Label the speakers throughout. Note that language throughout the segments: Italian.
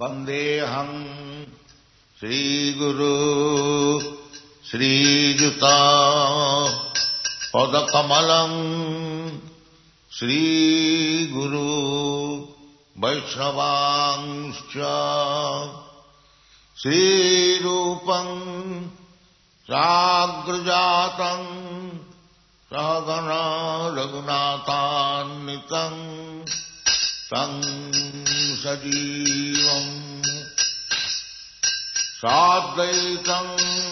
Speaker 1: वन्देऽहं श्रीगुरु श्रीयुता पदकमलं श्रीगुरु वैष्णवांश्च श्रीरूपं साग्रजातं सहगणा रघुनाथान्वितं तं सजीवं साद्वैतं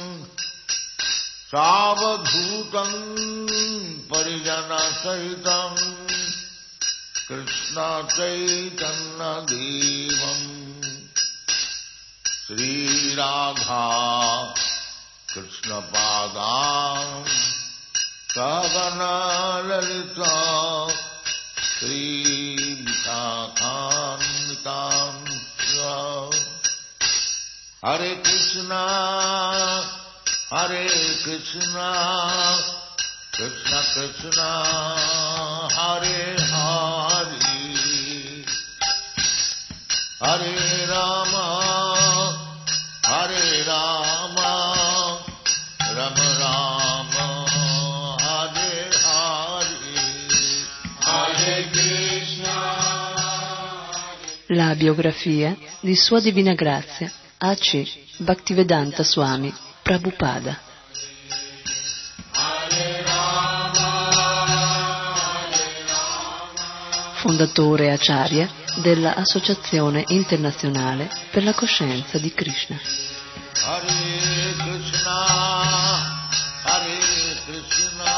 Speaker 1: सावधूतं परिजनसहितं कृष्ण चैतन्यदेवं श्रीराधा कृष्णपादां सहगणा ललिता श्रीविशाखान्वितां हरे कृष्णा कृष्ण कृष्ण हरे हरे हरे राम राम राम हरे हरे हरे Krishna.
Speaker 2: La biografia di Sua Divina Grazia A.C. Bhaktivedanta Swami Prabhupada. Fondatore Acharya della Associazione Internazionale per la Coscienza di Krishna.
Speaker 1: Hare Krishna, Krishna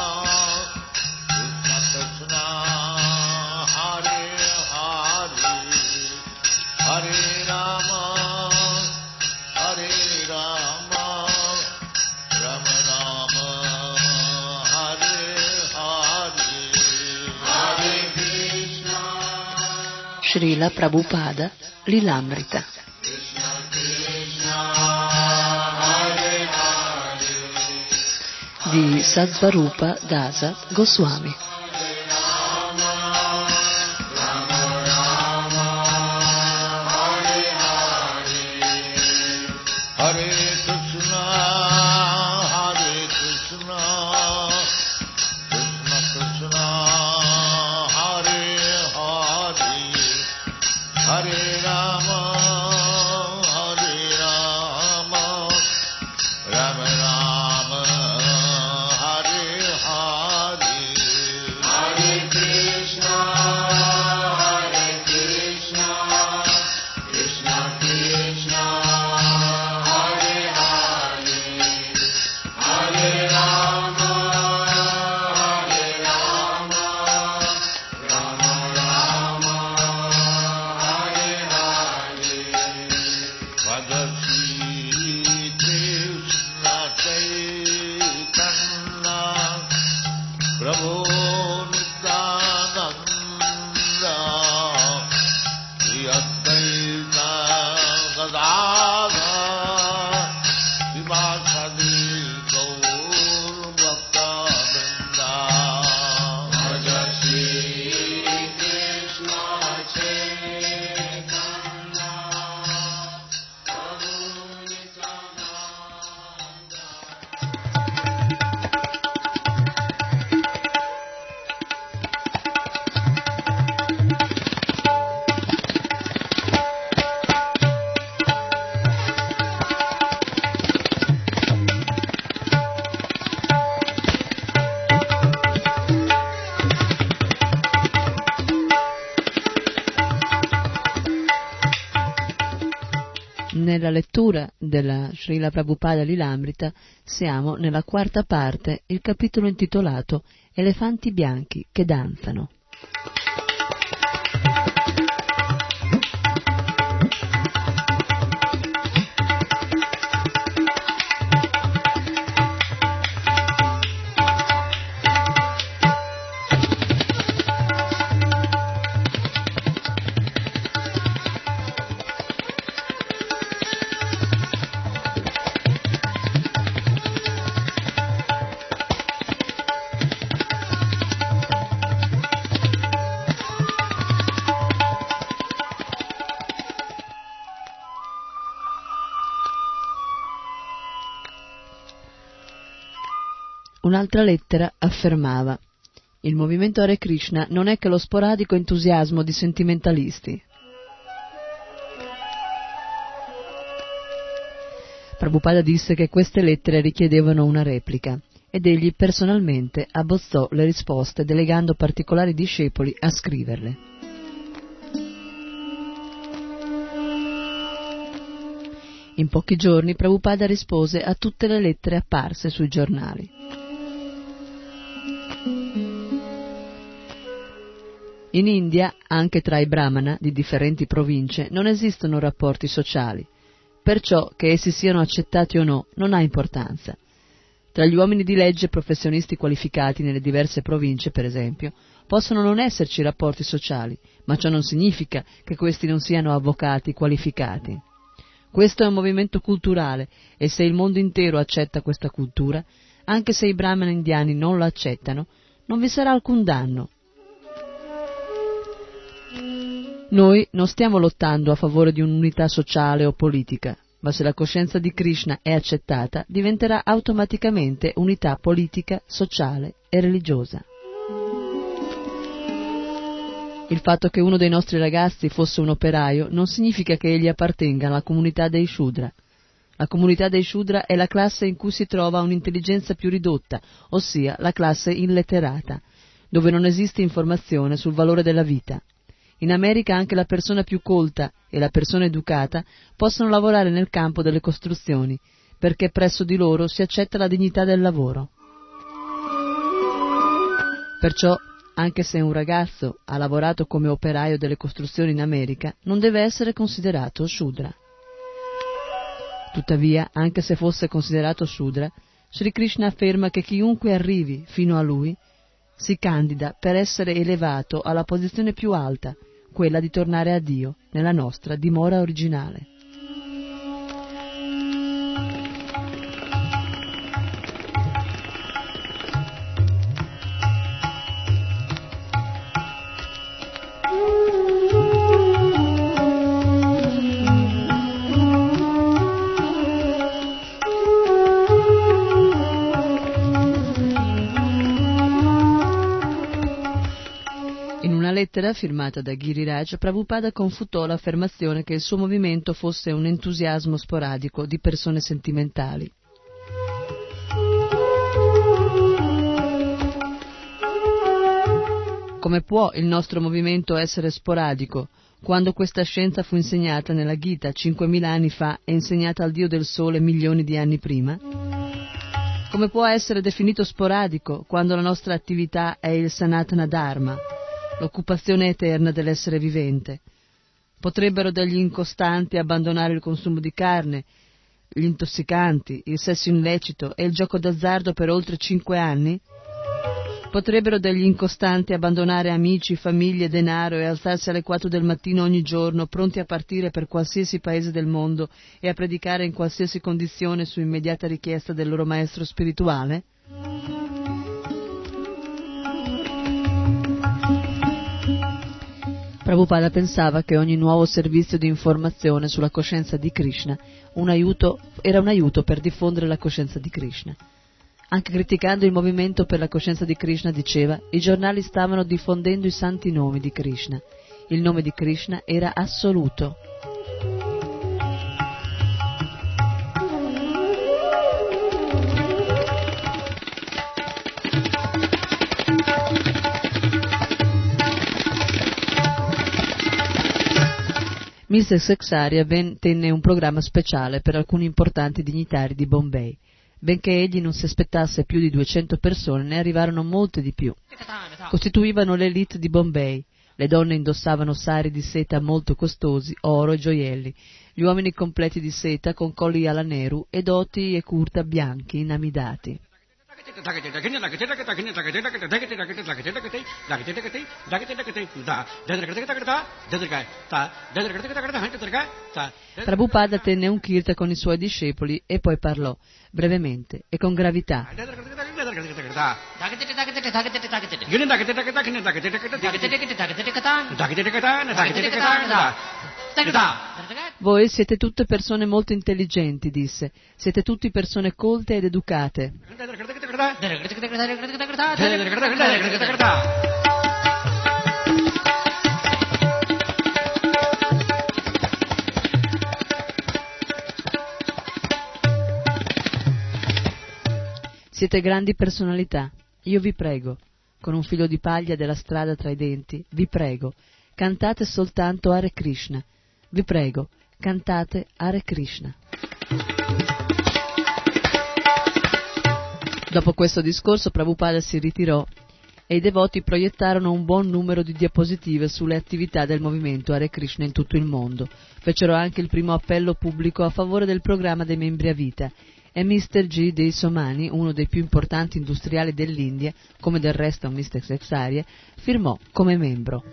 Speaker 1: Krishna, Hare Hare, Hare Rama, Rama Rama, Hare Hare, Hare Krishna.
Speaker 2: Srila Prabhupada Lilamrita. Di Sattvarupa Dasa Goswami.
Speaker 1: Hare Krishna, Krishna Krishna, Hare Hare, Hare Rama, Rama Rama, Hare Hare, Hare Krishna, Krishna Krishna, Hare Hare, Hare Rama, Rama Rama, Hare Hare. Bhagavati Krishna Chaitanya Prabhu Nityananda Shri Advaita Gadadhara Srivasadi Gaur Bhakta-vrinda. Bhagavati Krishna Chaitanya Prabhu Nityananda.
Speaker 2: Nella lettura della Srila Prabhupada Lilamrita siamo nella quarta parte, il capitolo intitolato Elefanti bianchi che danzano. Un'altra lettera affermava: il movimento Hare Krishna non è che lo sporadico entusiasmo di sentimentalisti. Prabhupada disse che queste lettere richiedevano una replica ed egli personalmente abbozzò le risposte delegando particolari discepoli a scriverle. In pochi giorni Prabhupada rispose a tutte le lettere apparse sui giornali. In India, anche tra i brahmana di differenti province, non esistono rapporti sociali. Perciò, che essi siano accettati o no, non ha importanza. Tra gli uomini di legge e professionisti qualificati nelle diverse province, per esempio, possono non esserci rapporti sociali, ma ciò non significa che questi non siano avvocati qualificati. Questo è un movimento culturale e se il mondo intero accetta questa cultura, anche se i brahmana indiani non la accettano, non vi sarà alcun danno. Noi non stiamo lottando a favore di un'unità sociale o politica, ma se la coscienza di Krishna è accettata, diventerà automaticamente unità politica, sociale e religiosa. Il fatto che uno dei nostri ragazzi fosse un operaio non significa che egli appartenga alla comunità dei Shudra. La comunità dei Shudra è la classe in cui si trova un'intelligenza più ridotta, ossia la classe illetterata, dove non esiste informazione sul valore della vita. In America anche la persona più colta e la persona educata possono lavorare nel campo delle costruzioni, perché presso di loro si accetta la dignità del lavoro. Perciò, anche se un ragazzo ha lavorato come operaio delle costruzioni in America, non deve essere considerato Shudra. Tuttavia, anche se fosse considerato Shudra, Sri Krishna afferma che chiunque arrivi fino a lui si candida per essere elevato alla posizione più alta, quella di tornare a Dio, nella nostra dimora originale. Lettera firmata da Giriraj, Prabhupada confutò l'affermazione che il suo movimento fosse un entusiasmo sporadico di persone sentimentali. Come può il nostro movimento essere sporadico, quando questa scienza fu insegnata nella Gita 5.000 anni fa e insegnata al Dio del Sole milioni di anni prima? Come può essere definito sporadico, quando la nostra attività è il Sanatana Dharma, l'occupazione eterna dell'essere vivente? Potrebbero degli incostanti abbandonare il consumo di carne, gli intossicanti, il sesso illecito e il gioco d'azzardo per oltre 5 anni? Potrebbero degli incostanti abbandonare amici, famiglie, denaro e alzarsi alle 4 del mattino ogni giorno, pronti a partire per qualsiasi paese del mondo e a predicare in qualsiasi condizione su immediata richiesta del loro maestro spirituale? Prabhupada pensava che ogni nuovo servizio di informazione sulla coscienza di Krishna era un aiuto per diffondere la coscienza di Krishna. Anche criticando il movimento per la coscienza di Krishna diceva: i giornali stavano diffondendo i santi nomi di Krishna. Il nome di Krishna era assoluto. Mr. Sexaria tenne un programma speciale per alcuni importanti dignitari di Bombay. Benché egli non si aspettasse più di 200 persone, ne arrivarono molte di più. Costituivano l'elite di Bombay. Le donne indossavano sari di seta molto costosi, oro e gioielli, gli uomini completi di seta con colli alla Nehru e doti e curta bianchi inamidati. Prabhupada tenne un kirtan con i suoi discepoli e poi parlò, brevemente e con gravità. Voi siete tutte persone molto intelligenti, disse. Siete tutti persone colte ed educate. Siete grandi personalità, io vi prego, con un filo di paglia della strada tra i denti, vi prego, cantate soltanto Hare Krishna, vi prego, cantate Hare Krishna. Dopo questo discorso Prabhupada si ritirò e i devoti proiettarono un buon numero di diapositive sulle attività del movimento Hare Krishna in tutto il mondo. Fecero anche il primo appello pubblico a favore del programma dei membri a vita e Mr. G. dei Somani, uno dei più importanti industriali dell'India, come del resto Mr. Sexaria, firmò come membro.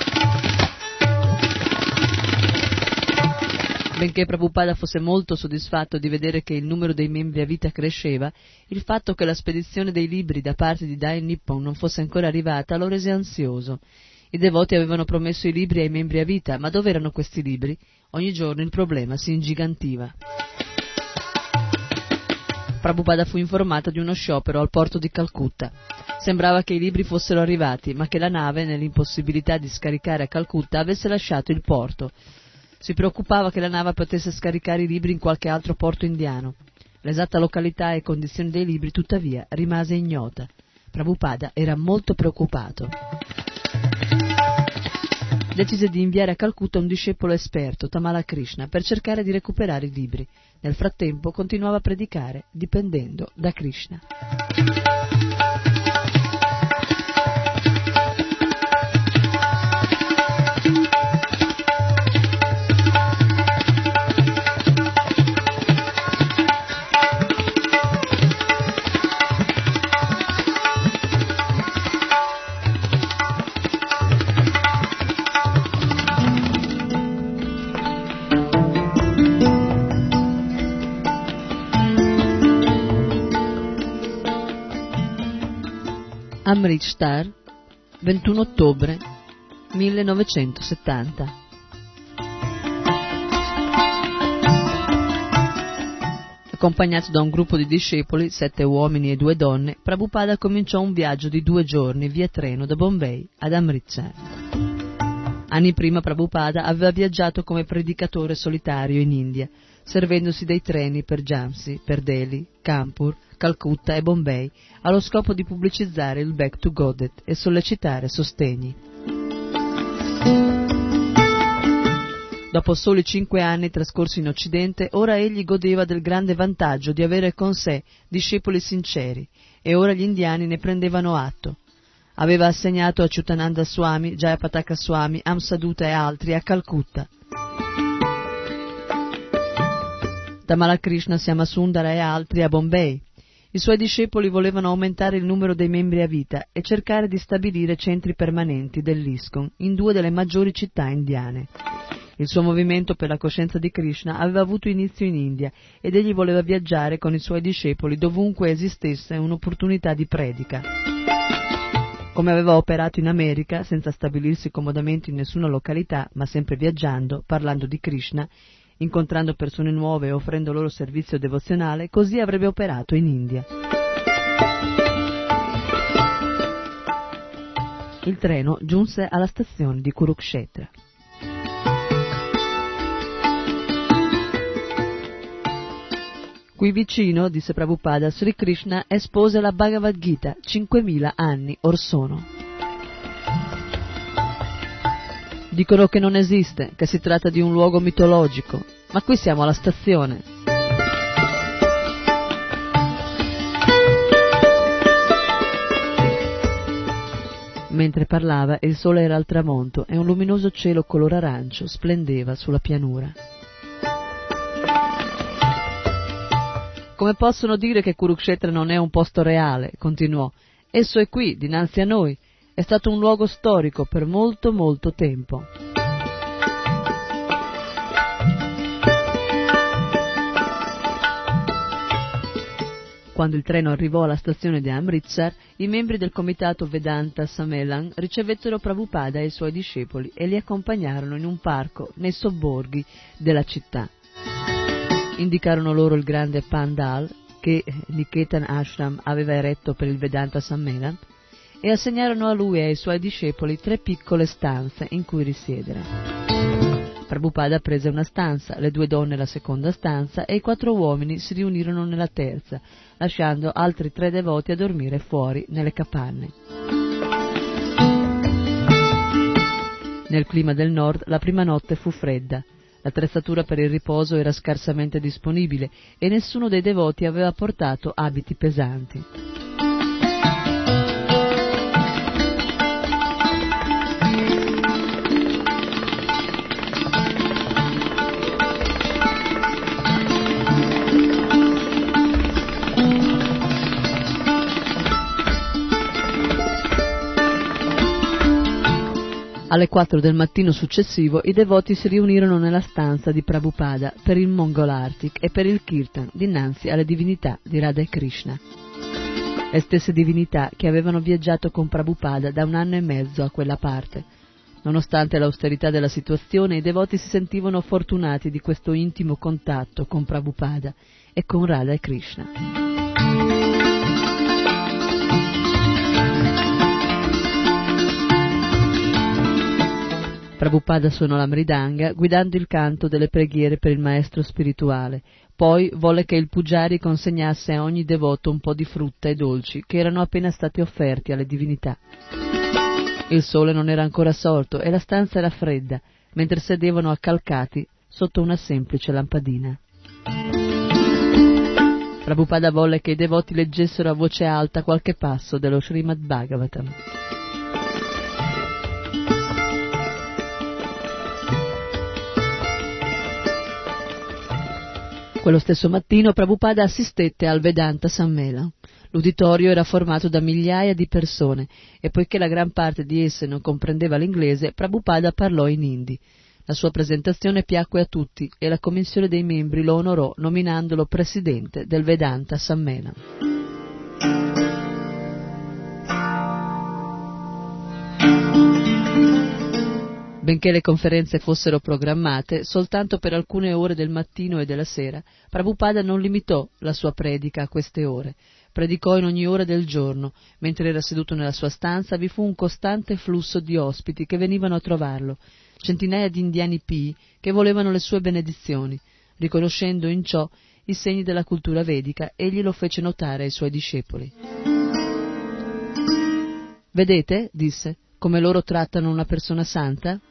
Speaker 2: Benché Prabhupada fosse molto soddisfatto di vedere che il numero dei membri a vita cresceva, il fatto che la spedizione dei libri da parte di Dai Nippon non fosse ancora arrivata lo rese ansioso. I devoti avevano promesso i libri ai membri a vita, ma dove erano questi libri? Ogni giorno il problema si ingigantiva. Prabhupada fu informato di uno sciopero al porto di Calcutta. Sembrava che i libri fossero arrivati, ma che la nave, nell'impossibilità di scaricare a Calcutta, avesse lasciato il porto. Si preoccupava che la nave potesse scaricare i libri in qualche altro porto indiano. L'esatta località e condizioni dei libri, tuttavia, rimase ignota. Prabhupada era molto preoccupato. Decise di inviare a Calcutta un discepolo esperto, Tamala Krishna, per cercare di recuperare i libri. Nel frattempo continuava a predicare, dipendendo da Krishna. Amritsar, 21 ottobre 1970. Accompagnato da un gruppo di discepoli, 7 uomini e 2 donne, Prabhupada cominciò un viaggio di 2 giorni via treno da Bombay ad Amritsar. Anni prima Prabhupada aveva viaggiato come predicatore solitario in India, servendosi dei treni per Jhansi, per Delhi, Kanpur, Calcutta e Bombay, allo scopo di pubblicizzare il Back to Godhead e sollecitare sostegni. Dopo soli 5 anni trascorsi in Occidente, ora egli godeva del grande vantaggio di avere con sé discepoli sinceri, e ora gli indiani ne prendevano atto. Aveva assegnato Achyutananda Swami, Jayapataka Swami, Amsaduta e altri a Calcutta. Tamala Krishna, Syamasundara e altri a Bombay. I suoi discepoli volevano aumentare il numero dei membri a vita e cercare di stabilire centri permanenti dell'ISKCON in 2 delle maggiori città indiane. Il suo movimento per la coscienza di Krishna aveva avuto inizio in India ed egli voleva viaggiare con i suoi discepoli dovunque esistesse un'opportunità di predica. Come aveva operato in America, senza stabilirsi comodamente in nessuna località, ma sempre viaggiando, parlando di Krishna, incontrando persone nuove e offrendo loro servizio devozionale, così avrebbe operato in India. Il treno giunse alla stazione di Kurukshetra. Qui vicino, disse Prabhupada, Sri Krishna espose la Bhagavad Gita 5.000 anni or sono. Dicono che non esiste, che si tratta di un luogo mitologico, ma qui siamo alla stazione. Mentre parlava, il sole era al tramonto e un luminoso cielo color arancio splendeva sulla pianura. Come possono dire che Kurukshetra non è un posto reale? Continuò. Esso è qui, dinanzi a noi. È stato un luogo storico per molto, molto tempo. Quando il treno arrivò alla stazione di Amritsar, i membri del comitato Vedanta Sammelan ricevettero Prabhupada e i suoi discepoli e li accompagnarono in un parco nei sobborghi della città. Indicarono loro il grande pandal che Niketan Ashram aveva eretto per il Vedanta Sammelan e assegnarono a lui e ai suoi discepoli 3 piccole stanze in cui risiedere. Prabhupada prese una stanza, le 2 donne la seconda stanza e i 4 uomini si riunirono nella terza, lasciando altri 3 devoti a dormire fuori nelle capanne. Nel clima del nord la prima notte fu fredda. L'attrezzatura per il riposo era scarsamente disponibile e nessuno dei devoti aveva portato abiti pesanti. Alle 4 del mattino successivo i devoti si riunirono nella stanza di Prabhupada per il Mangalartik e per il Kirtan dinanzi alle divinità di Radha e Krishna. Le stesse divinità che avevano viaggiato con Prabhupada da 1 anno e mezzo a quella parte. Nonostante l'austerità della situazione, i devoti si sentivano fortunati di questo intimo contatto con Prabhupada e con Radha e Krishna. Prabhupada suonò la mridanga guidando il canto delle preghiere per il maestro spirituale. Poi volle che il pujari consegnasse a ogni devoto un po' di frutta e dolci che erano appena stati offerti alle divinità. Il sole non era ancora sorto e la stanza era fredda, mentre sedevano accalcati sotto una semplice lampadina. Prabhupada volle che i devoti leggessero a voce alta qualche passo dello Srimad Bhagavatam. Quello stesso mattino Prabhupada assistette al Vedanta Sammelan. L'uditorio era formato da migliaia di persone e poiché la gran parte di esse non comprendeva l'inglese, Prabhupada parlò in hindi. La sua presentazione piacque a tutti e la commissione dei membri lo onorò nominandolo presidente del Vedanta Sammelan. Benché le conferenze fossero programmate soltanto per alcune ore del mattino e della sera, Prabhupada non limitò la sua predica a queste ore. Predicò in ogni ora del giorno. Mentre era seduto nella sua stanza vi fu un costante flusso di ospiti che venivano a trovarlo, centinaia di indiani pii che volevano le sue benedizioni. Riconoscendo in ciò i segni della cultura vedica, egli lo fece notare ai suoi discepoli. «Vedete», disse, «come loro trattano una persona santa?»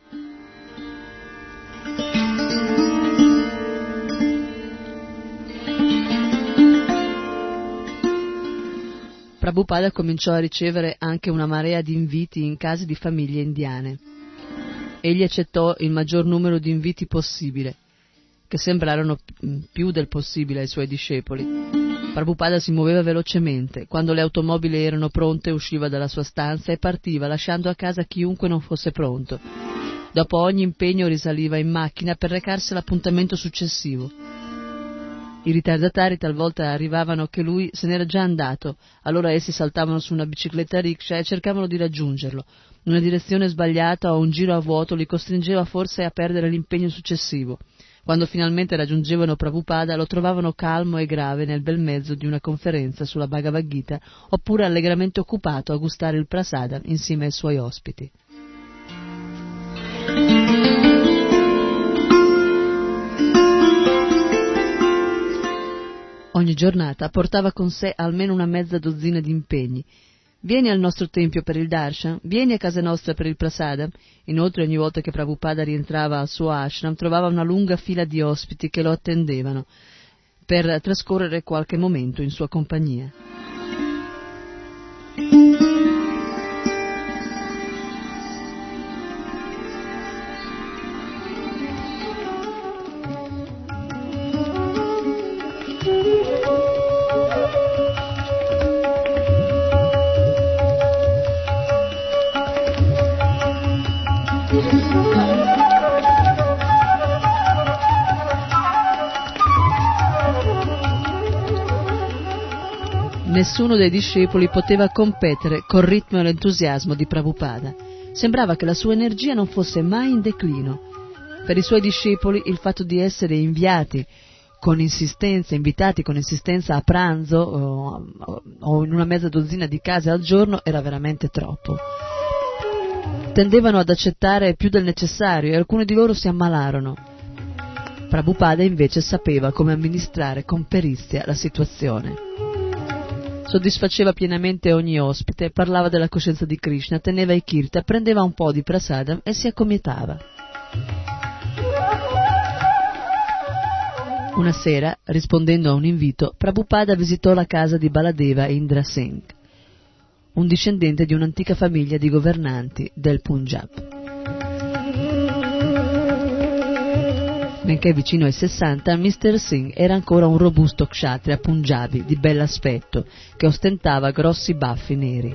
Speaker 2: Prabhupada cominciò a ricevere anche una marea di inviti in case di famiglie indiane. Egli accettò il maggior numero di inviti possibile, che sembrarono più del possibile ai suoi discepoli. Prabhupada si muoveva velocemente. Quando le automobili erano pronte usciva dalla sua stanza e partiva, lasciando a casa chiunque non fosse pronto. Dopo ogni impegno risaliva in macchina per recarsi all'appuntamento successivo. I ritardatari talvolta arrivavano che lui se n'era già andato, allora essi saltavano su una bicicletta rickshaw e cercavano di raggiungerlo. Una direzione sbagliata o un giro a vuoto li costringeva forse a perdere l'impegno successivo. Quando finalmente raggiungevano Prabhupada lo trovavano calmo e grave nel bel mezzo di una conferenza sulla Bhagavad Gita, oppure allegramente occupato a gustare il prasadam insieme ai suoi ospiti. Ogni giornata portava con sé almeno una mezza dozzina di impegni. Vieni al nostro tempio per il darshan, vieni a casa nostra per il prasadam. Inoltre ogni volta che Prabhupada rientrava al suo ashram trovava una lunga fila di ospiti che lo attendevano per trascorrere qualche momento in sua compagnia. Nessuno dei discepoli poteva competere col ritmo e l'entusiasmo di Prabhupada. Sembrava che la sua energia non fosse mai in declino. Per i suoi discepoli il fatto di essere inviati con insistenza, invitati con insistenza a pranzo o in una mezza dozzina di case al giorno era veramente troppo. Tendevano ad accettare più del necessario e alcuni di loro si ammalarono. Prabhupada invece sapeva come amministrare con perizia la situazione. Soddisfaceva pienamente ogni ospite, parlava della coscienza di Krishna, teneva i kirta, prendeva un po' di prasadam e si accomiatava. Una sera, rispondendo a un invito, Prabhupada visitò la casa di Baladeva Indra Singh, un discendente di un'antica famiglia di governanti del Punjab. Benché vicino ai 60, Mr. Singh era ancora un robusto kshatriya punjabi di bell'aspetto, che ostentava grossi baffi neri.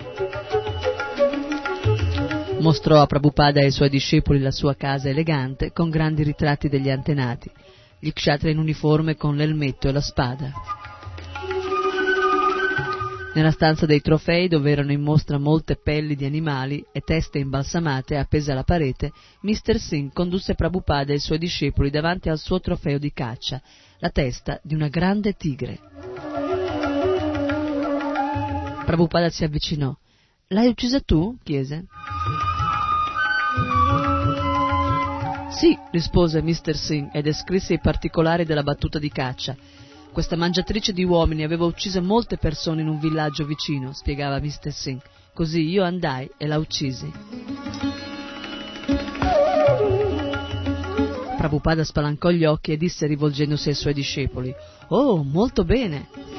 Speaker 2: Mostrò a Prabhupada e ai suoi discepoli la sua casa elegante, con grandi ritratti degli antenati, gli kshatriya in uniforme con l'elmetto e la spada. Nella stanza dei trofei, dove erano in mostra molte pelli di animali e teste imbalsamate appese alla parete, Mr. Singh condusse Prabhupada e i suoi discepoli davanti al suo trofeo di caccia, la testa di una grande tigre. Prabhupada si avvicinò. «L'hai uccisa tu?» chiese. «Sì», rispose Mr. Singh e descrisse i particolari della battuta di caccia. «Questa mangiatrice di uomini aveva ucciso molte persone in un villaggio vicino», spiegava Mr. Singh. «Così io andai e la uccisi». Prabhupada spalancò gli occhi e disse rivolgendosi ai suoi discepoli: «Oh, molto bene!»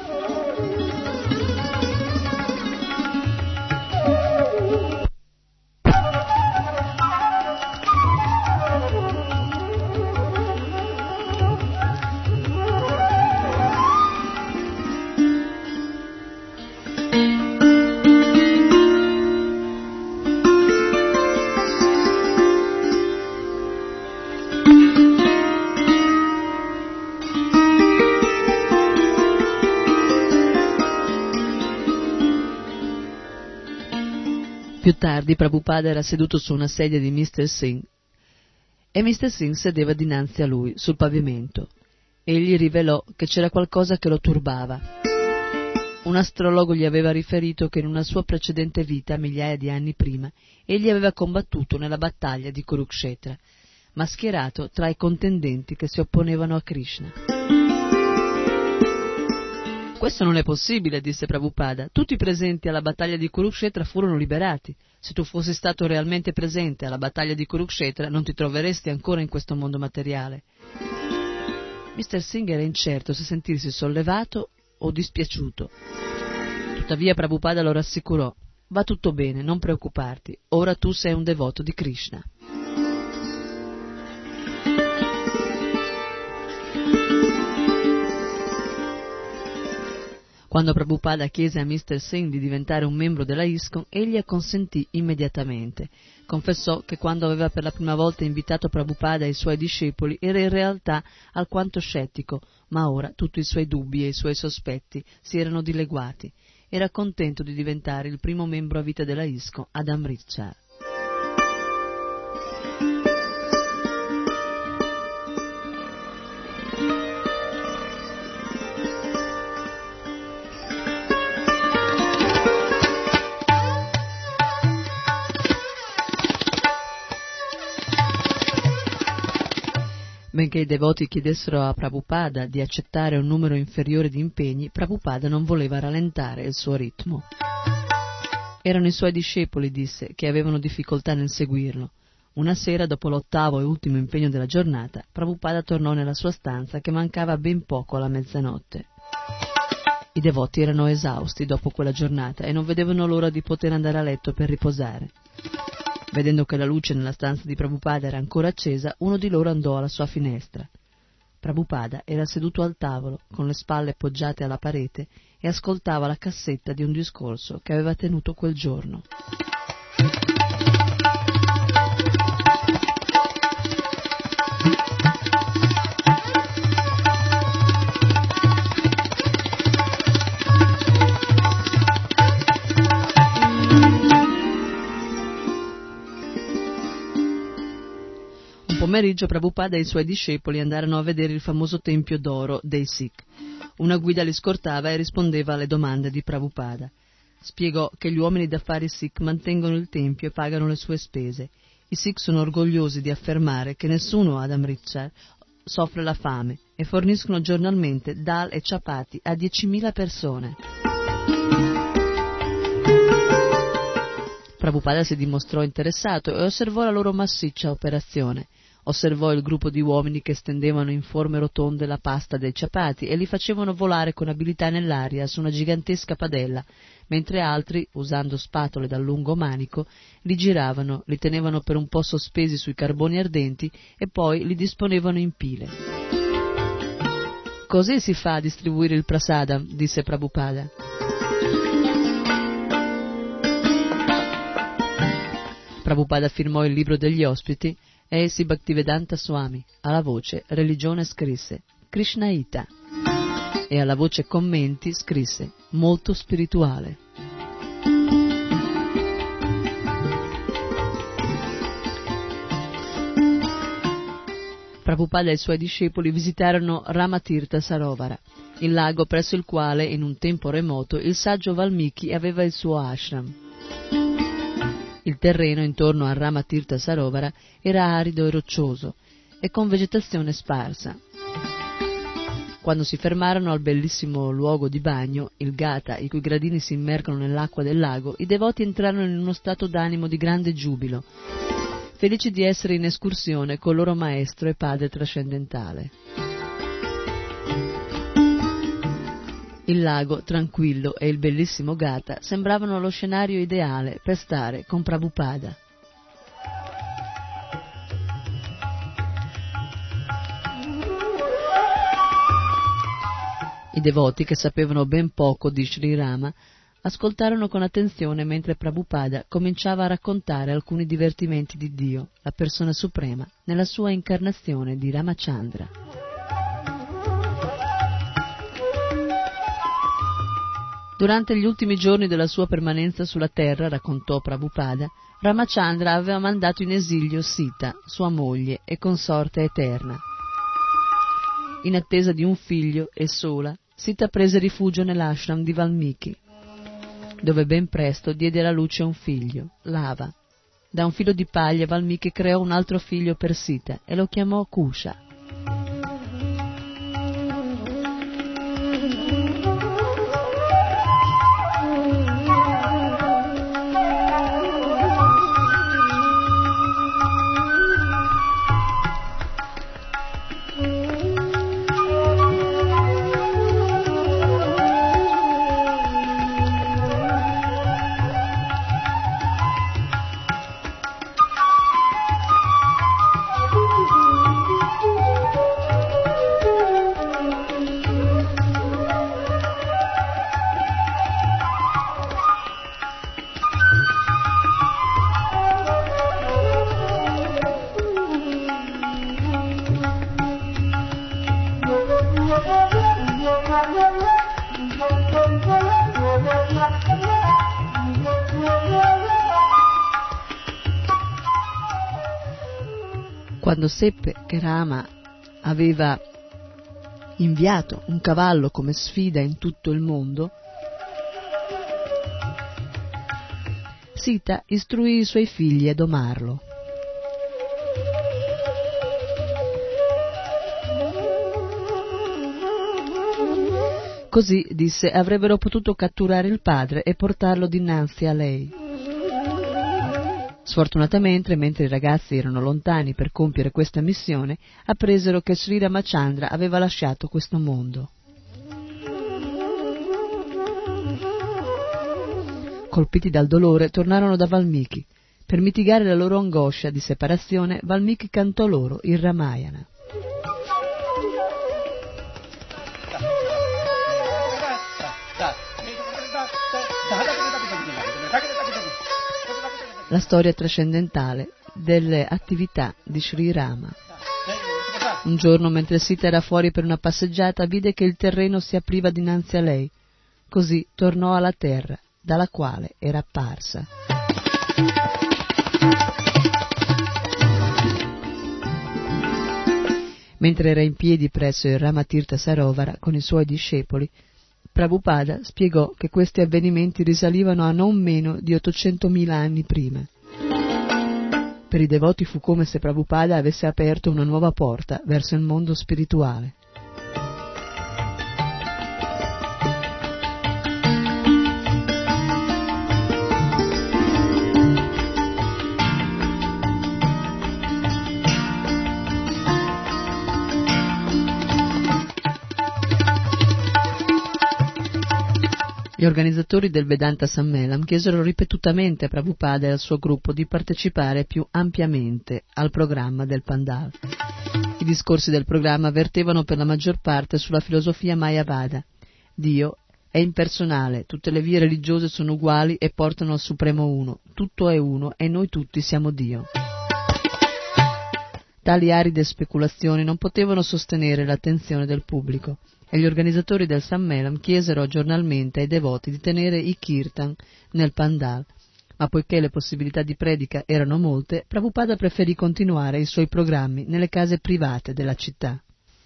Speaker 2: Più tardi Prabhupada era seduto su una sedia di Mr. Singh e Mr. Singh sedeva dinanzi a lui, sul pavimento. Egli rivelò che c'era qualcosa che lo turbava. Un astrologo gli aveva riferito che in una sua precedente vita, migliaia di anni prima, egli aveva combattuto nella battaglia di Kurukshetra, mascherato tra i contendenti che si opponevano a Krishna. «Questo non è possibile», disse Prabhupada. «Tutti i presenti alla battaglia di Kurukshetra furono liberati. Se tu fossi stato realmente presente alla battaglia di Kurukshetra non ti troveresti ancora in questo mondo materiale». Mr. Singh era incerto se sentirsi sollevato o dispiaciuto. Tuttavia Prabhupada lo rassicurò: «Va tutto bene, non preoccuparti, ora tu sei un devoto di Krishna». Quando Prabhupada chiese a Mr. Singh di diventare un membro della ISKCON, egli acconsentì immediatamente. Confessò che quando aveva per la prima volta invitato Prabhupada e i suoi discepoli era in realtà alquanto scettico, ma ora tutti i suoi dubbi e i suoi sospetti si erano dileguati. Era contento di diventare il primo membro a vita della ISKCON ad Amritsar. Benché i devoti chiedessero a Prabhupada di accettare un numero inferiore di impegni, Prabhupada non voleva rallentare il suo ritmo. Erano i suoi discepoli, disse, che avevano difficoltà nel seguirlo. Una sera, dopo l'8° e ultimo impegno della giornata, Prabhupada tornò nella sua stanza che mancava ben poco alla mezzanotte. I devoti erano esausti dopo quella giornata e non vedevano l'ora di poter andare a letto per riposare. Vedendo che la luce nella stanza di Prabhupada era ancora accesa, uno di loro andò alla sua finestra. Prabhupada era seduto al tavolo, con le spalle poggiate alla parete, e ascoltava la cassetta di un discorso che aveva tenuto quel giorno. pomeriggio Prabhupada e i suoi discepoli andarono a vedere il famoso tempio d'oro dei Sikh. Una guida li scortava e rispondeva alle domande di Prabhupada. Spiegò che gli uomini d'affari Sikh mantengono il tempio e pagano le sue spese. I Sikh sono orgogliosi di affermare che nessuno ad Amritsar soffre la fame e forniscono giornalmente dal e chapati a 10.000 persone. Prabhupada si dimostrò interessato e osservò la loro massiccia operazione. Osservò il gruppo di uomini che stendevano in forme rotonde la pasta dei chapati e li facevano volare con abilità nell'aria su una gigantesca padella, mentre altri, usando spatole dal lungo manico, li giravano, li tenevano per un po' sospesi sui carboni ardenti e poi li disponevano in pile. «Così si fa a distribuire il prasadam», disse Prabhupada. Prabhupada firmò il libro degli ospiti e S. Bhaktivedanta Swami, alla voce Religione scrisse Krishnaita e alla voce Commenti scrisse Molto spirituale. Prabhupada e i suoi discepoli visitarono Ramatirtha Sarovara, il lago presso il quale, in un tempo remoto, il saggio Valmiki aveva il suo ashram. Il terreno intorno a Ramatirtha Sarovara era arido e roccioso e con vegetazione sparsa. Quando si fermarono al bellissimo luogo di bagno, il Gata, i cui gradini si immergono nell'acqua del lago, i devoti entrarono in uno stato d'animo di grande giubilo, felici di essere in escursione col loro maestro e padre trascendentale. Il lago, tranquillo, e il bellissimo Gata sembravano lo scenario ideale per stare con Prabhupada. I devoti, che sapevano ben poco di Sri Rama, ascoltarono con attenzione mentre Prabhupada cominciava a raccontare alcuni divertimenti di Dio, la persona suprema, nella sua incarnazione di Ramachandra. Durante gli ultimi giorni della sua permanenza sulla terra, raccontò Prabhupada, Ramachandra aveva mandato in esilio Sita, sua moglie e consorte eterna. In attesa di un figlio e sola, Sita prese rifugio nell'ashram di Valmiki, dove ben presto diede alla luce un figlio, Lava. Da un filo di paglia Valmiki creò un altro figlio per Sita e lo chiamò Kusha. Quando seppe che Rama aveva inviato un cavallo come sfida in tutto il mondo, Sita istruì i suoi figli a domarlo. Così, disse, avrebbero potuto catturare il padre e portarlo dinanzi a lei. Sfortunatamente, mentre i ragazzi erano lontani per compiere questa missione, appresero che Sri Ramachandra aveva lasciato questo mondo. Colpiti dal dolore, tornarono da Valmiki. Per mitigare la loro angoscia di separazione, Valmiki cantò loro il Ramayana. La storia trascendentale delle attività di Sri Rama. Un giorno, mentre Sita era fuori per una passeggiata, vide che il terreno si apriva dinanzi a lei. Così tornò alla terra, dalla quale era apparsa. Mentre era in piedi presso il Ramatirtha Sarovara con i suoi discepoli, Prabhupada spiegò che questi avvenimenti risalivano a non meno di 800.000 anni prima. Per i devoti fu come se Prabhupada avesse aperto una nuova porta verso il mondo spirituale. Gli organizzatori del Vedanta Sammelam chiesero ripetutamente a Prabhupada e al suo gruppo di partecipare più ampiamente al programma del Pandal. I discorsi del programma vertevano per la maggior parte sulla filosofia Mayavada. Dio è impersonale, tutte le vie religiose sono uguali e portano al Supremo Uno, tutto è uno e noi tutti siamo Dio. Tali aride speculazioni non potevano sostenere l'attenzione del pubblico e gli organizzatori del Sammelam chiesero giornalmente ai devoti di tenere i kirtan nel Pandal, ma poiché le possibilità di predica erano molte, Prabhupada preferì continuare i suoi programmi nelle case private della città.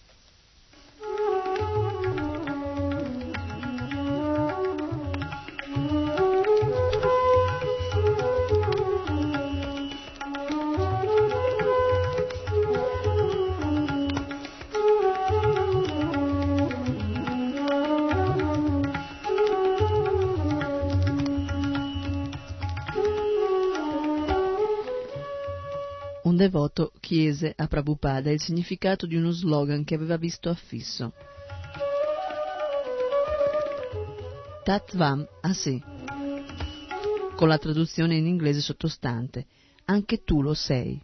Speaker 2: Un devoto chiese a Prabhupada il significato di uno slogan che aveva visto affisso. Tattvam Asi, con la traduzione in inglese sottostante, anche tu lo sei.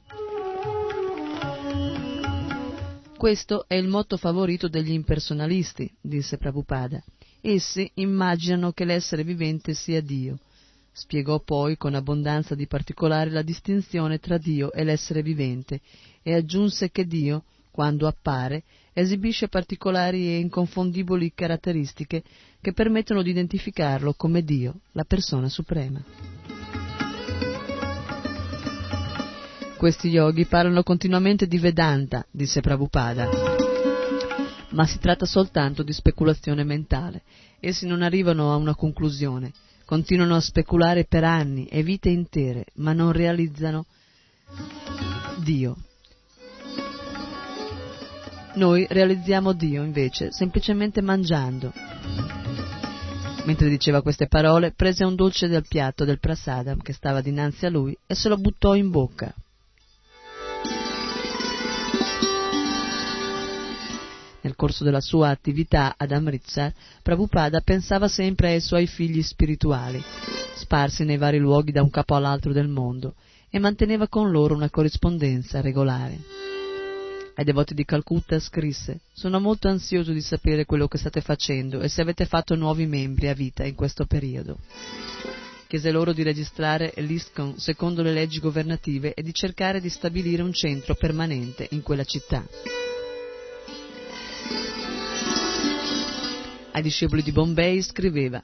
Speaker 2: Questo è il motto favorito degli impersonalisti, disse Prabhupada. Essi immaginano che l'essere vivente sia Dio. Spiegò poi con abbondanza di particolari la distinzione tra Dio e l'essere vivente e aggiunse che Dio, quando appare, esibisce particolari e inconfondibili caratteristiche che permettono di identificarlo come Dio, la persona suprema. Questi yogi parlano continuamente di Vedanta, disse Prabhupada, ma si tratta soltanto di speculazione mentale. Essi non arrivano a una conclusione. Continuano a speculare per anni e vite intere, ma non realizzano Dio. Noi realizziamo Dio, invece, semplicemente mangiando. Mentre diceva queste parole, prese un dolce dal piatto del prasadam che stava dinanzi a lui e se lo buttò in bocca. Nel corso della sua attività ad Amritsar, Prabhupada pensava sempre ai suoi figli spirituali, sparsi nei vari luoghi da un capo all'altro del mondo, e manteneva con loro una corrispondenza regolare. Ai devoti di Calcutta scrisse: «Sono molto ansioso di sapere quello che state facendo e se avete fatto nuovi membri a vita in questo periodo». Chiese loro di registrare l'ISKCON secondo le leggi governative e di cercare di stabilire un centro permanente in quella città. Ai discepoli di Bombay scriveva: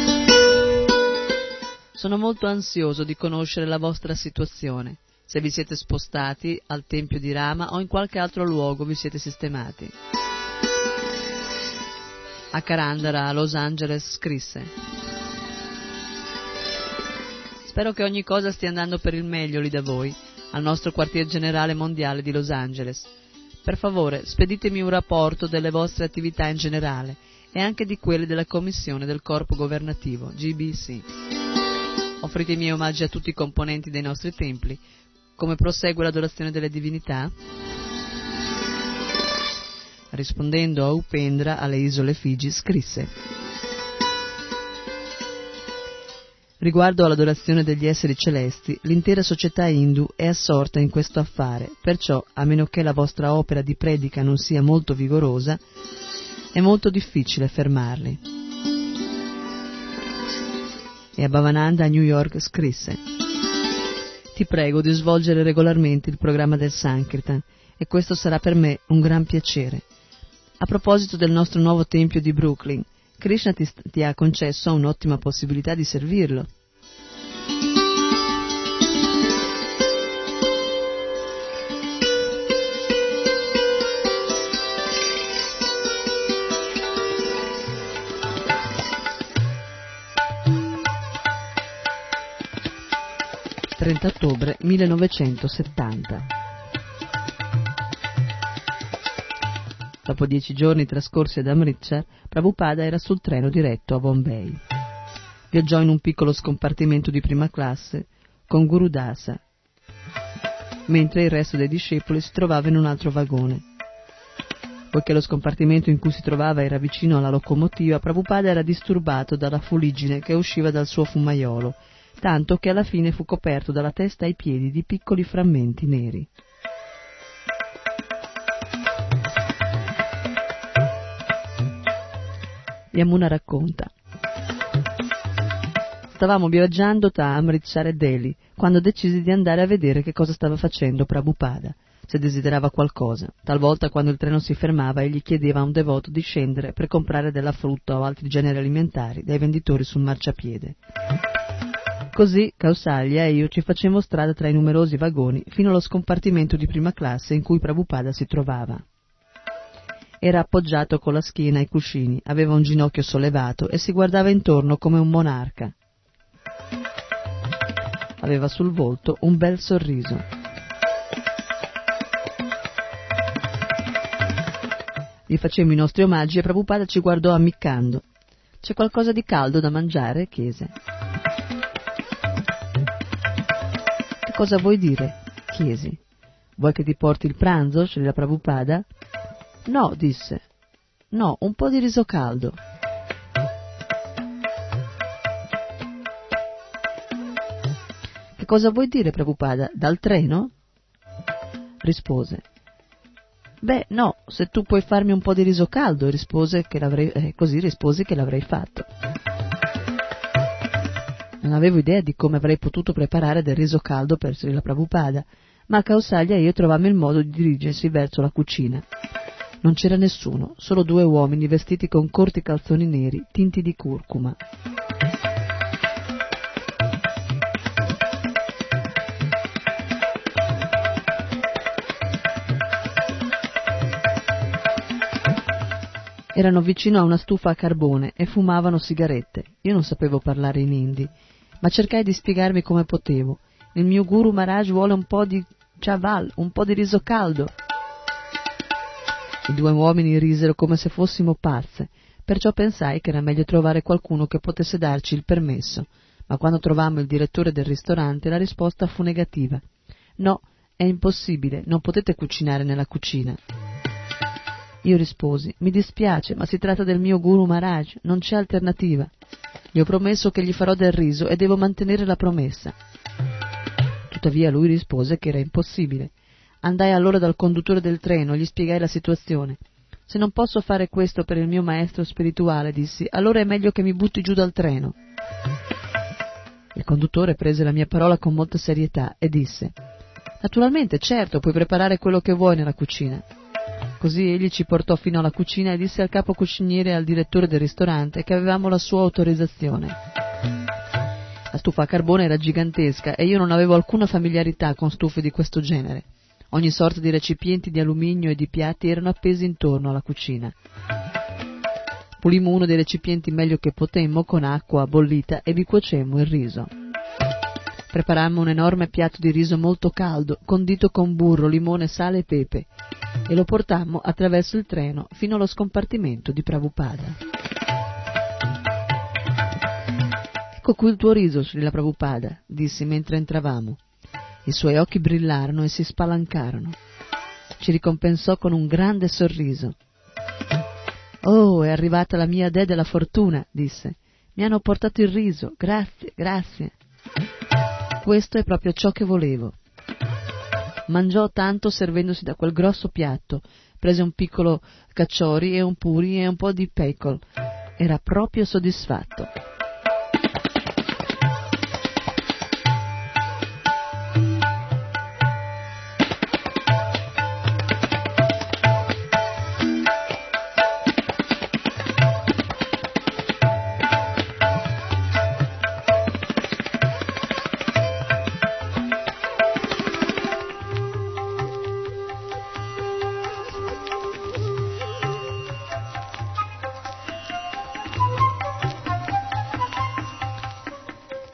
Speaker 2: «Sono molto ansioso di conoscere la vostra situazione, se vi siete spostati al tempio di Rama o in qualche altro luogo vi siete sistemati». A Karandara, a Los Angeles, scrisse: «Spero che ogni cosa stia andando per il meglio lì da voi, al nostro quartier generale mondiale di Los Angeles. Per favore, speditemi un rapporto delle vostre attività in generale e anche di quelle della commissione del corpo governativo, GBC. Offrite i miei omaggi a tutti i componenti dei nostri templi. Come prosegue l'adorazione delle divinità?» Rispondendo a Upendra alle isole Figi, scrisse: «Riguardo all'adorazione degli esseri celesti, l'intera società hindu è assorta in questo affare, perciò, a meno che la vostra opera di predica non sia molto vigorosa, è molto difficile fermarli». E a Bhavananda a New York scrisse: «Ti prego di svolgere regolarmente il programma del Sankirtan e questo sarà per me un gran piacere. A proposito del nostro nuovo tempio di Brooklyn, Krishna ti ha concesso un'ottima possibilità di servirlo». 30 ottobre 1970. Dopo 10 giorni trascorsi ad Amritsar, Prabhupada era sul treno diretto a Bombay. Viaggiò in un piccolo scompartimento di prima classe con Guru Dasa, mentre il resto dei discepoli si trovava in un altro vagone. Poiché lo scompartimento in cui si trovava era vicino alla locomotiva, Prabhupada era disturbato dalla fuliggine che usciva dal suo fumaiolo, tanto che alla fine fu coperto dalla testa ai piedi di piccoli frammenti neri. Yamuna racconta: stavamo viaggiando tra Amritsar e Delhi quando decisi di andare a vedere che cosa stava facendo Prabhupada, se desiderava qualcosa. Talvolta quando il treno si fermava egli chiedeva a un devoto di scendere per comprare della frutta o altri generi alimentari dai venditori sul marciapiede. Così Kausalya e io ci facemmo strada tra i numerosi vagoni fino allo scompartimento di prima classe in cui Prabhupada si trovava. Era appoggiato con la schiena ai cuscini, aveva un ginocchio sollevato e si guardava intorno come un monarca. Aveva sul volto un bel sorriso. Gli facemmo i nostri omaggi e Prabhupada ci guardò ammiccando. «C'è qualcosa di caldo da mangiare?» chiese. «Che cosa vuoi dire?» chiesi. «Vuoi che ti porti il pranzo?» Srila Prabhupada. «No», disse. «No, un po' di riso caldo». «Che cosa vuoi dire, Prabhupada? Dal treno?» rispose. «Beh, no, se tu puoi farmi un po' di riso caldo», così risposi che l'avrei fatto. Non avevo idea di come avrei potuto preparare del riso caldo per Srila Prabhupada, ma Kausalya e io trovammo il modo di dirigersi verso la cucina. Non c'era nessuno, solo 2 uomini vestiti con corti calzoni neri tinti di curcuma. Erano vicino a una stufa a carbone e fumavano sigarette. Io non sapevo parlare in hindi, ma cercai di spiegarmi come potevo. Il mio Guru Maharaj vuole un po' di chaval, un po' di riso caldo. I 2 uomini risero come se fossimo pazze, perciò pensai che era meglio trovare qualcuno che potesse darci il permesso, ma quando trovammo il direttore del ristorante la risposta fu negativa. «No, è impossibile, non potete cucinare nella cucina». Io risposi: «Mi dispiace, ma si tratta del mio Guru Maharaj, non c'è alternativa. Gli ho promesso che gli farò del riso e devo mantenere la promessa». Tuttavia lui rispose che era impossibile. Andai allora dal conduttore del treno e gli spiegai la situazione. «Se non posso fare questo per il mio maestro spirituale», dissi, «allora è meglio che mi butti giù dal treno». Il conduttore prese la mia parola con molta serietà e disse: «Naturalmente, certo, puoi preparare quello che vuoi nella cucina». Così egli ci portò fino alla cucina e disse al capo cuciniere e al direttore del ristorante che avevamo la sua autorizzazione. La stufa a carbone era gigantesca e io non avevo alcuna familiarità con stufe di questo genere. Ogni sorta di recipienti di alluminio e di piatti erano appesi intorno alla cucina. Pulimmo uno dei recipienti meglio che potemmo con acqua bollita e vi cuocemmo il riso. Preparammo un enorme piatto di riso molto caldo, condito con burro, limone, sale e pepe, e lo portammo attraverso il treno fino allo scompartimento di Prabhupada. «Ecco qui il tuo riso, Srila Prabhupada», dissi mentre entravamo. I suoi occhi brillarono e si spalancarono. Ci ricompensò con un grande sorriso. «Oh, è arrivata la mia dea della fortuna», disse. «Mi hanno portato il riso, grazie, grazie». Questo è proprio ciò che volevo. Mangiò tanto servendosi da quel grosso piatto, prese un piccolo cacciori e un puri e un po' di pecol. Era proprio soddisfatto.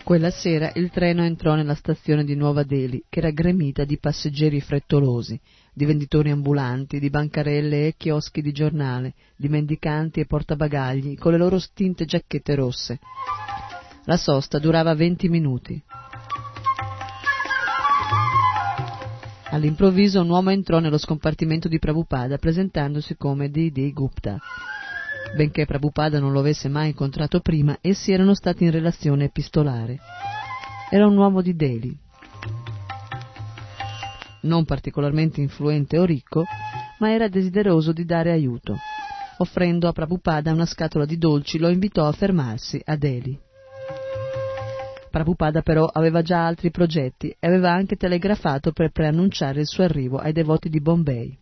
Speaker 2: Quella sera il treno entrò nella stazione di Nuova Delhi, che era gremita di passeggeri frettolosi, di venditori ambulanti, di bancarelle e chioschi di giornale, di mendicanti e portabagagli con le loro stinte giacchette rosse. La sosta durava 20 minuti. All'improvviso un uomo entrò nello scompartimento di Prabhupada presentandosi come D.D. Gupta. Benché Prabhupada non lo avesse mai incontrato prima, essi erano stati in relazione epistolare. Era un uomo di Delhi, non particolarmente influente o ricco, ma era desideroso di dare aiuto. Offrendo a Prabhupada una scatola di dolci, lo invitò a fermarsi a Delhi. Prabhupada però aveva già altri progetti e aveva anche telegrafato per preannunciare il suo arrivo ai devoti di Bombay.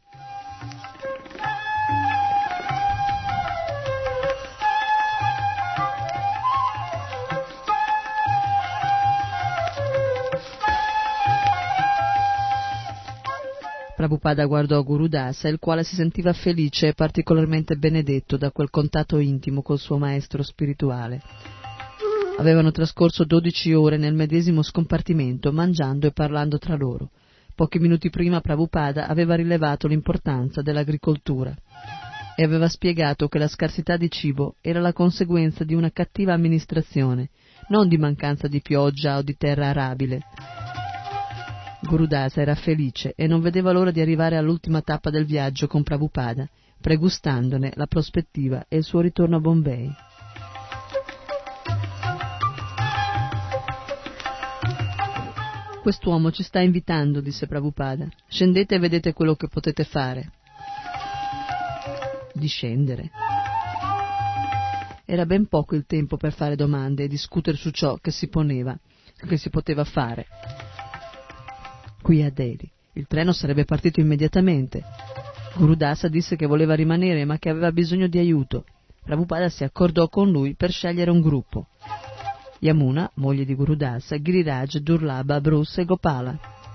Speaker 2: Prabhupada guardò Guru Dasa, il quale si sentiva felice e particolarmente benedetto da quel contatto intimo col suo maestro spirituale. Avevano trascorso 12 ore nel medesimo scompartimento, mangiando e parlando tra loro. Pochi minuti prima Prabhupada aveva rilevato l'importanza dell'agricoltura e aveva spiegato che la scarsità di cibo era la conseguenza di una cattiva amministrazione, non di mancanza di pioggia o di terra arabile. Guru Dasa era felice e non vedeva l'ora di arrivare all'ultima tappa del viaggio con Prabhupada, pregustandone la prospettiva e il suo ritorno a Bombay. Quest'uomo ci sta invitando, disse Prabhupada. Scendete e vedete quello che potete fare. Di scendere. Era ben poco il tempo per fare domande e discutere su ciò che si poneva, che si poteva fare. Qui a Delhi. Il treno sarebbe partito immediatamente. Guru Dasa disse che voleva rimanere ma che aveva bisogno di aiuto. Prabhupada si accordò con lui per scegliere un gruppo. Yamuna, moglie di Guru Dasa, Giriraj, Durlabha, Bruce e Gopala.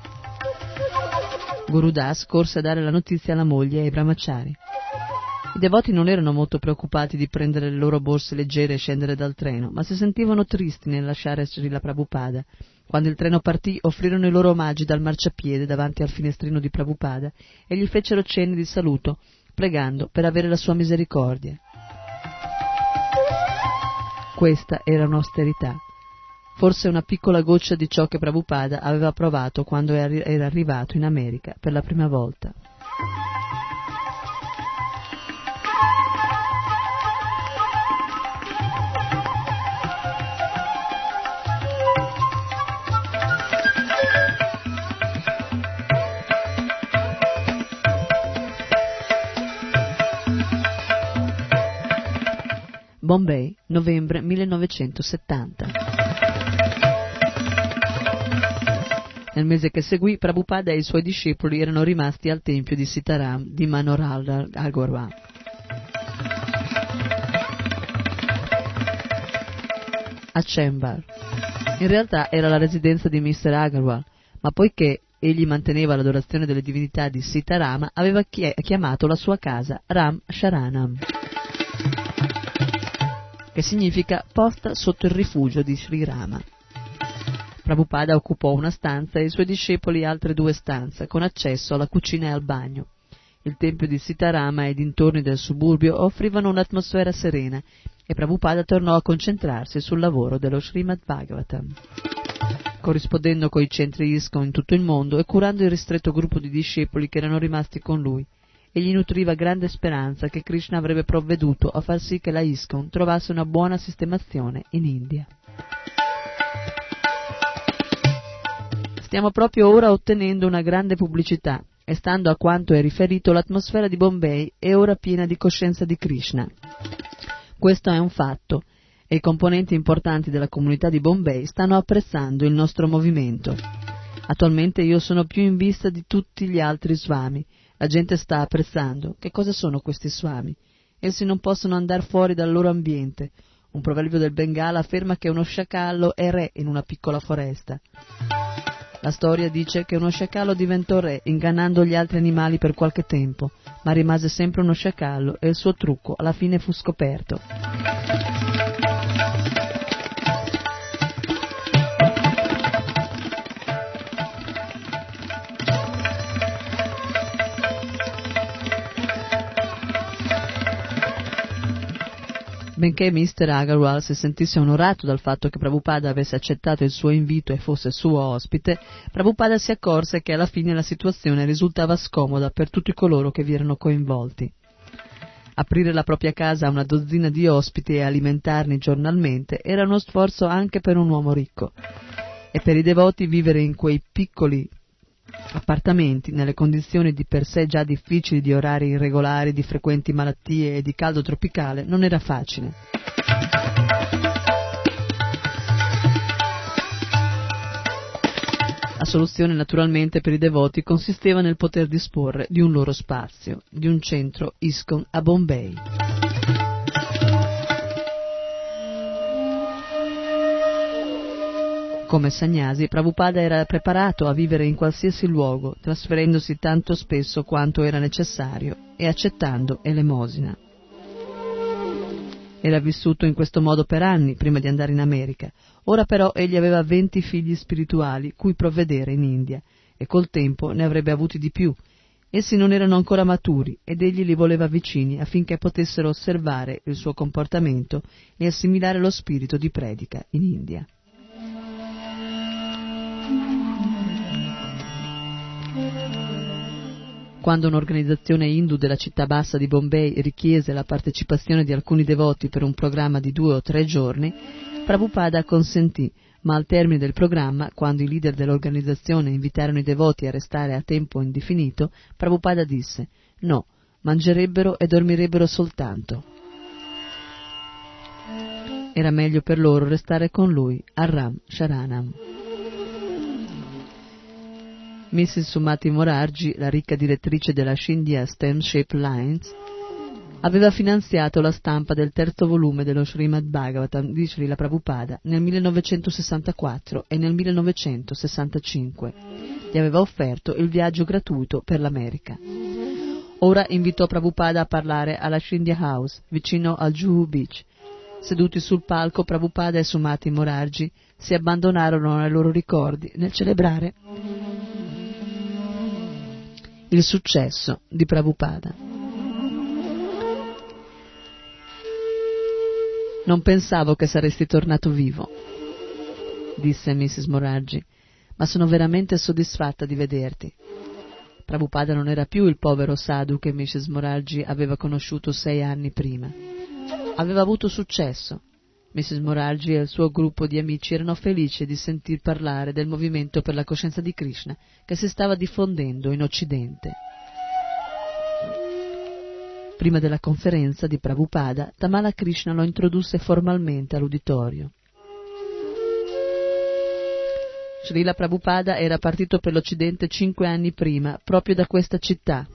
Speaker 2: Guru Das corse a dare la notizia alla moglie e ai brahmachari. I devoti non erano molto preoccupati di prendere le loro borse leggere e scendere dal treno, ma si sentivano tristi nel lasciare Srila Prabhupada. Quando il treno partì, offrirono i loro omaggi dal marciapiede davanti al finestrino di Prabhupada e gli fecero cenni di saluto, pregando per avere la sua misericordia. Questa era un'austerità, forse una piccola goccia di ciò che Prabhupada aveva provato quando era arrivato in America per la prima volta. Bombay, novembre 1970. Nel mese che seguì, Prabhupada e i suoi discepoli erano rimasti al tempio di Sitaram di Manohar Agarwal. A Chembur. In realtà era la residenza di Mr. Agarwal, ma poiché egli manteneva l'adorazione delle divinità di Sitaram, aveva chiamato la sua casa Ram Sharanam, che significa posta sotto il rifugio di Sri Rama. Prabhupada occupò una stanza e i suoi discepoli altre 2 stanze, con accesso alla cucina e al bagno. Il tempio di Sitarama e i dintorni del suburbio offrivano un'atmosfera serena e Prabhupada tornò a concentrarsi sul lavoro dello Srimad Bhagavatam, corrispondendo coi centri ISKCON in tutto il mondo e curando il ristretto gruppo di discepoli che erano rimasti con lui. Egli nutriva grande speranza che Krishna avrebbe provveduto a far sì che la ISKCON trovasse una buona sistemazione in India. Stiamo proprio ora ottenendo una grande pubblicità e, stando a quanto è riferito, l'atmosfera di Bombay è ora piena di coscienza di Krishna. Questo è un fatto e i componenti importanti della comunità di Bombay stanno apprezzando il nostro movimento. Attualmente io sono più in vista di tutti gli altri swami. La gente sta apprezzando. Che cosa sono questi swami? Essi non possono andare fuori dal loro ambiente. Un proverbio del Bengala afferma che uno sciacallo è re in una piccola foresta. La storia dice che uno sciacallo diventò re ingannando gli altri animali per qualche tempo, ma rimase sempre uno sciacallo e il suo trucco alla fine fu scoperto. Benché Mr. Agarwal si sentisse onorato dal fatto che Prabhupada avesse accettato il suo invito e fosse suo ospite, Prabhupada si accorse che alla fine la situazione risultava scomoda per tutti coloro che vi erano coinvolti. Aprire la propria casa a una dozzina di ospiti e alimentarli giornalmente era uno sforzo anche per un uomo ricco, e per i devoti vivere in quei piccoli appartamenti, nelle condizioni di per sé già difficili di orari irregolari, di frequenti malattie e di caldo tropicale, non era facile. La soluzione naturalmente per i devoti consisteva nel poter disporre di un loro spazio, di un centro ISKCON a Bombay. Come sannyasi, Prabhupada era preparato a vivere in qualsiasi luogo, trasferendosi tanto spesso quanto era necessario e accettando elemosina. Era vissuto in questo modo per anni prima di andare in America. Ora però egli aveva 20 figli spirituali cui provvedere in India, e col tempo ne avrebbe avuti di più. Essi non erano ancora maturi ed egli li voleva vicini affinché potessero osservare il suo comportamento e assimilare lo spirito di predica in India. Quando un'organizzazione hindu della città bassa di Bombay richiese la partecipazione di alcuni devoti per un programma di 2 o 3 giorni, Prabhupada consentì, ma al termine del programma, quando i leader dell'organizzazione invitarono i devoti a restare a tempo indefinito, Prabhupada disse: «No, mangerebbero e dormirebbero soltanto». Era meglio per loro restare con lui a Ram Sharanam. Mrs. Sumati Morarji, la ricca direttrice della Scindia Stem Shaped Lines, aveva finanziato la stampa del 3° volume dello Srimad Bhagavatam di Srila Prabhupada nel 1964 e nel 1965. Gli aveva offerto il viaggio gratuito per l'America. Ora invitò Prabhupada a parlare alla Scindia House, vicino al Juhu Beach. Seduti sul palco, Prabhupada e Sumati Morarji si abbandonarono ai loro ricordi nel celebrare il successo di Prabhupada. «Non pensavo che saresti tornato vivo», disse Mrs. Morarji, «ma sono veramente soddisfatta di vederti». Prabhupada non era più il povero sadhu che Mrs. Morarji aveva conosciuto 6 anni prima. Aveva avuto successo. Mrs. Morarji e il suo gruppo di amici erano felici di sentir parlare del movimento per la coscienza di Krishna che si stava diffondendo in Occidente. Prima della conferenza di Prabhupada, Tamala Krishna lo introdusse formalmente all'uditorio. Srila Prabhupada era partito per l'Occidente 5 anni prima, proprio da questa città.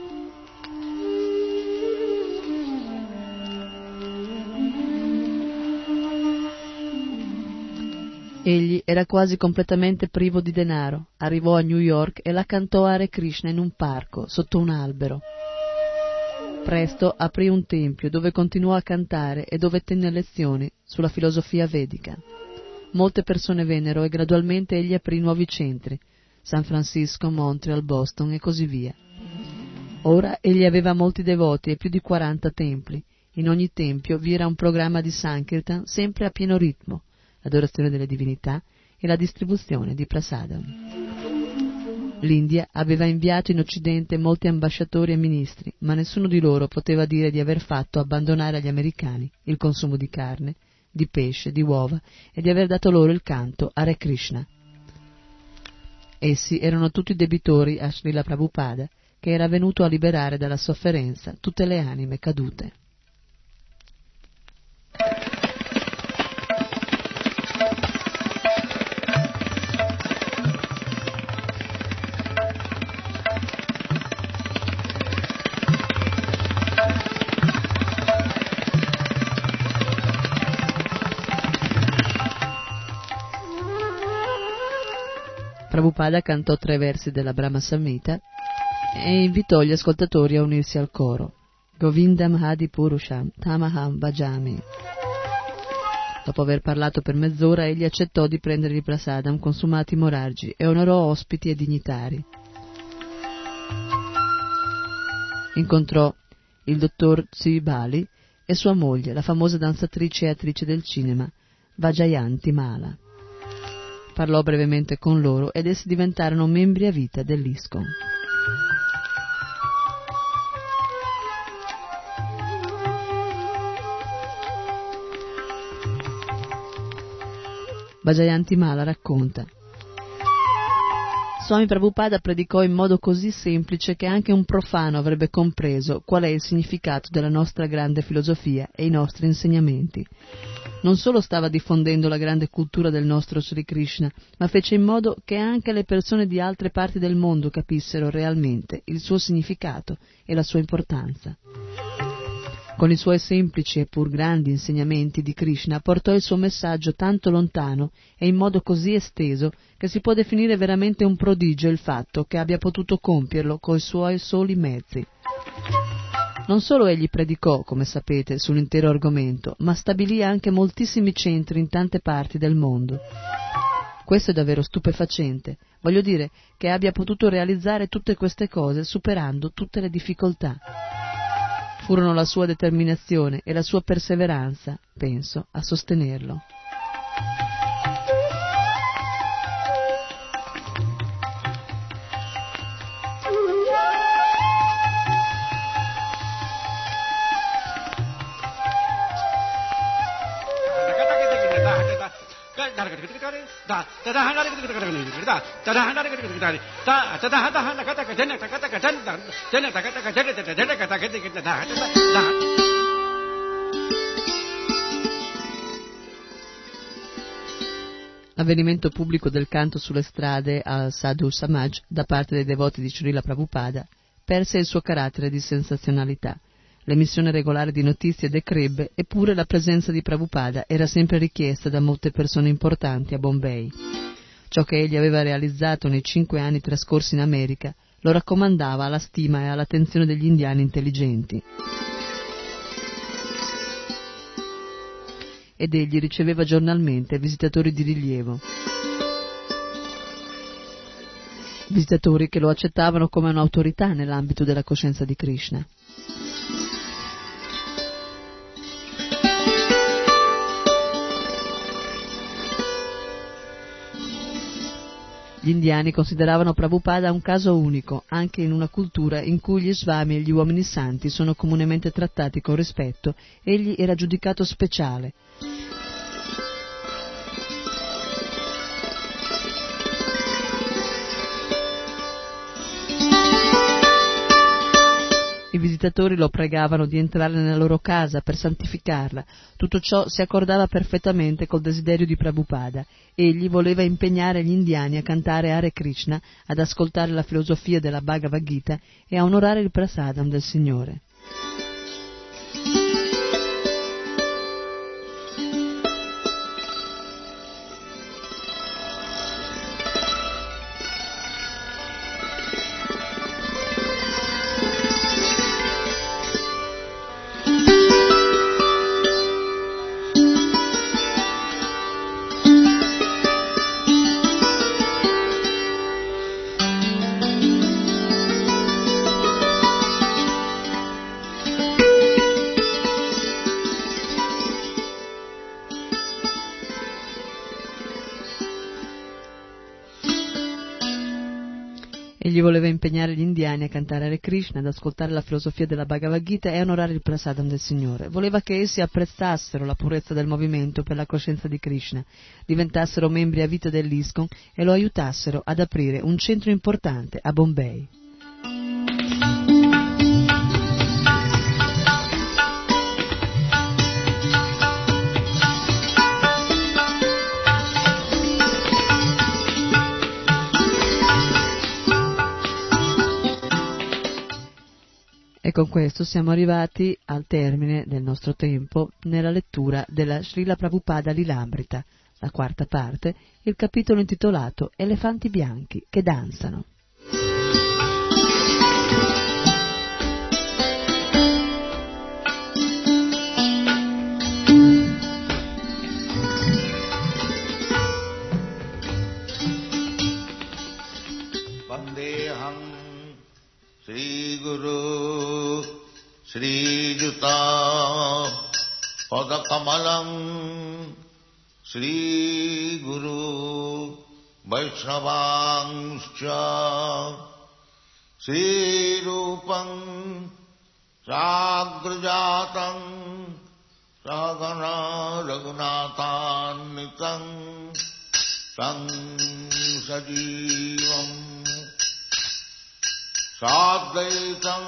Speaker 2: Egli era quasi completamente privo di denaro. Arrivò a New York e la cantò Hare Krishna in un parco, sotto un albero. Presto aprì un tempio dove continuò a cantare e dove tenne lezioni sulla filosofia vedica. Molte persone vennero e gradualmente egli aprì nuovi centri, San Francisco, Montreal, Boston e così via. Ora egli aveva molti devoti e più di 40 templi. In ogni tempio vi era un programma di Sankirtan sempre a pieno ritmo, l'adorazione delle divinità e la distribuzione di prasadam. L'India aveva inviato in Occidente molti ambasciatori e ministri, ma nessuno di loro poteva dire di aver fatto abbandonare agli americani il consumo di carne, di pesce, di uova e di aver dato loro il canto Hare Krishna. Essi erano tutti debitori a Srila Prabhupada, che era venuto a liberare dalla sofferenza tutte le anime cadute. Prabhupada cantò 3 versi della Brahma Samhita e invitò gli ascoltatori a unirsi al coro. Govindam Hadi Purusham Tamaham Bhajami. Dopo aver parlato per mezz'ora, egli accettò di prendere il prasadam con Sumati Morarji e onorò ospiti e dignitari. Incontrò il dottor Tsui Bali, e sua moglie, la famosa danzatrice e attrice del cinema, Vaijayanti Mala. Parlò brevemente con loro ed essi diventarono membri a vita dell'ISKCON. Vaijayanti Mala racconta: Swami Prabhupada predicò in modo così semplice che anche un profano avrebbe compreso qual è il significato della nostra grande filosofia e i nostri insegnamenti. Non solo stava diffondendo la grande cultura del nostro Sri Krishna, ma fece in modo che anche le persone di altre parti del mondo capissero realmente il suo significato e la sua importanza. Con i suoi semplici e pur grandi insegnamenti di Krishna portò il suo messaggio tanto lontano e in modo così esteso che si può definire veramente un prodigio il fatto che abbia potuto compierlo coi suoi soli mezzi. Non solo egli predicò, come sapete, sull'intero argomento, ma stabilì anche moltissimi centri in tante parti del mondo. Questo è davvero stupefacente, voglio dire che abbia potuto realizzare tutte queste cose superando tutte le difficoltà. Furono la sua determinazione e la sua perseveranza, penso, a sostenerlo. L'avvenimento pubblico del canto sulle strade al Sadhu Samaj da parte dei devoti di Srila Prabhupada perse il suo carattere di sensazionalità. L'emissione regolare di notizie decrebbe, eppure la presenza di Prabhupada era sempre richiesta da molte persone importanti a Bombay. Ciò che egli aveva realizzato nei 5 anni trascorsi in America lo raccomandava alla stima e all'attenzione degli indiani intelligenti. Ed egli riceveva giornalmente visitatori di rilievo. Visitatori che lo accettavano come un'autorità nell'ambito della coscienza di Krishna. Gli indiani consideravano Prabhupada un caso unico, anche in una cultura in cui gli swami e gli uomini santi sono comunemente trattati con rispetto, egli era giudicato speciale. I visitatori lo pregavano di entrare nella loro casa per santificarla. Tutto ciò si accordava perfettamente col desiderio di Prabhupada. Egli voleva impegnare gli indiani a cantare Hare Krishna, ad ascoltare la filosofia della Bhagavad Gita e a onorare il prasadam del Signore. Egli voleva impegnare gli indiani a cantare Hare Krishna, ad ascoltare la filosofia della Bhagavad Gita e a onorare il prasadam del Signore. Voleva che essi apprezzassero la purezza del movimento per la coscienza di Krishna, diventassero membri a vita dell'ISKCON e lo aiutassero ad aprire un centro importante a Bombay. E con questo siamo arrivati al termine del nostro tempo nella lettura della Srila Prabhupada Lilamrita, la 4ª parte, il capitolo intitolato Elefanti bianchi che danzano.
Speaker 1: Vandeham Sri Guru Sri Juta Padakamalam Sri Guru Vaishnavangscha Sri Rupam Sagrajatam Sagana Raghunatanitam Tam Sajivam Sadvaitam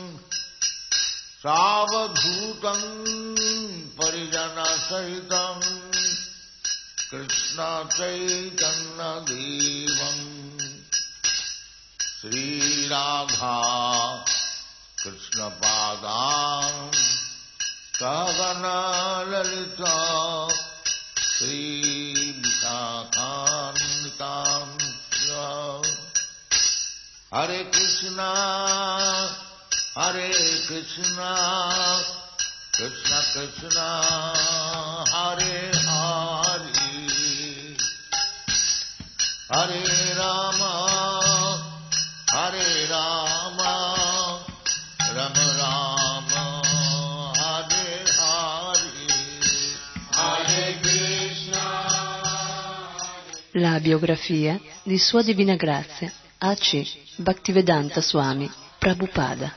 Speaker 1: Savadhutam Parijana Sahitam Krishna Chaitanya Devam Sri Radha Krishna Padam Sagana Lalita Sri Vishakanitam Hare Krishna Hare Krishna Krishna Krishna Hare Hare Hare Rama Hare Rama Rama Rama Hare Hare Hare Krishna.
Speaker 2: La biografia di Sua Divina Grazia A.C. Bhaktivedanta Swami Prabhupada.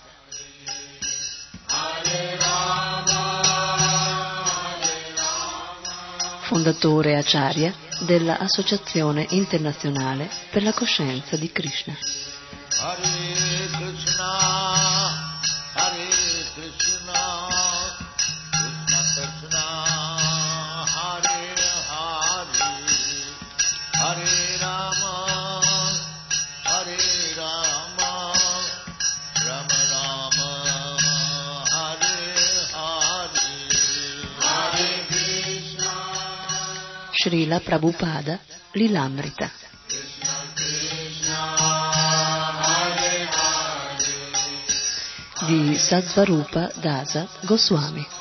Speaker 2: Fondatore Acharya della Associazione Internazionale per la Coscienza di Krishna.
Speaker 1: Hare Krishna, Hare Krishna, Krishna Krishna, Hare Hare, Hare Rama, Hare Rama, Rama Rama, Hare Hare, Hare Krishna.
Speaker 2: Srila Prabhupada Lilamrita. Di Satsvarupa Dasa Goswami.